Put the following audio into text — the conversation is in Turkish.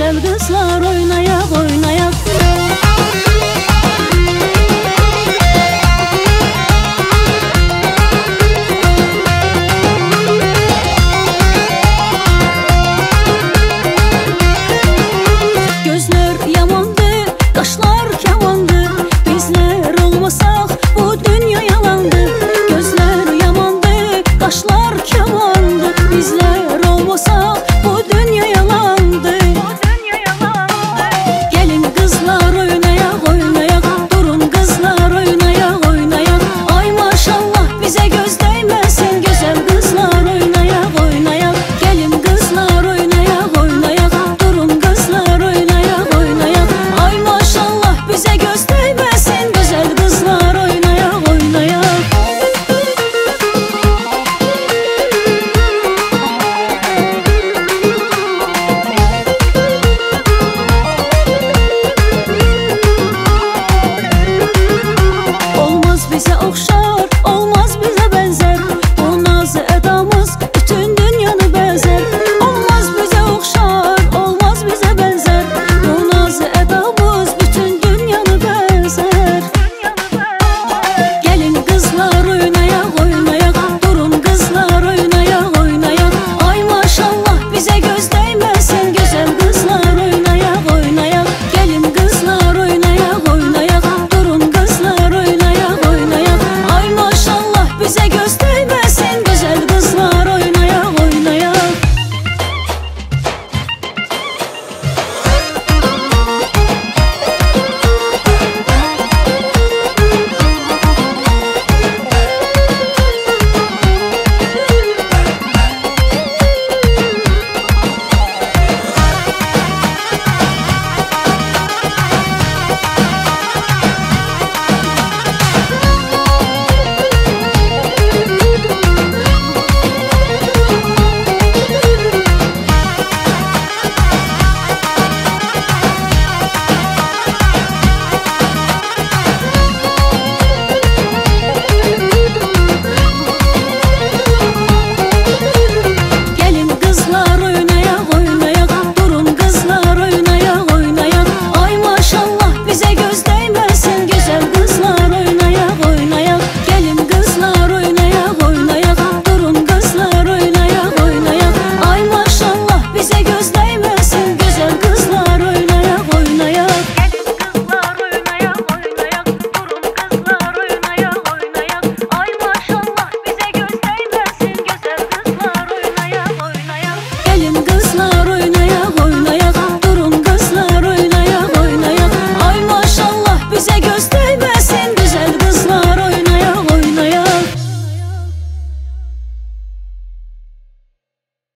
güzel kızlar oynayak oynayak. Gözler yamandı, kaşlar kamandı, bizler olmasak bu dünya yalandı. Gözler yamandı, kaşlar kamandı, bizler olmasak bu dünya yalandı. Gelin kızlar oynayak oynayak, durun kızlar oynayak oynayak. Ay maşallah bize göz değmesin, güzel kızlar oynayak oynayak. Gelin kızlar oynayak oynayak, durun kızlar oynayak oynayak. Ay maşallah bize göz değmesin, güzel kızlar oynayak oynayak. Olmaz bize okşa